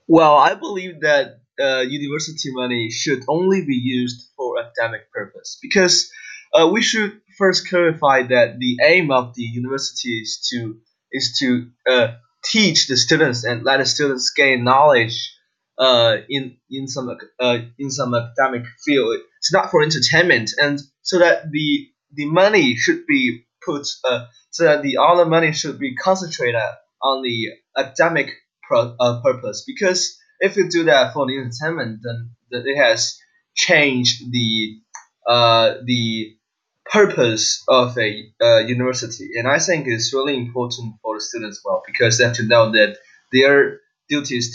Well, I believe that university money should only be used for academic purpose because we should first clarify that the aim of the university is to teach the students and let the students gain knowledge in some academic field. It's not for entertainment, and so that the money should be put so that the all the money should be concentrated on the academic purpose. Because if you do that for the entertainment, then it has changed the purpose of a university. And I think it's really important for the students as well because they have to know that their duty is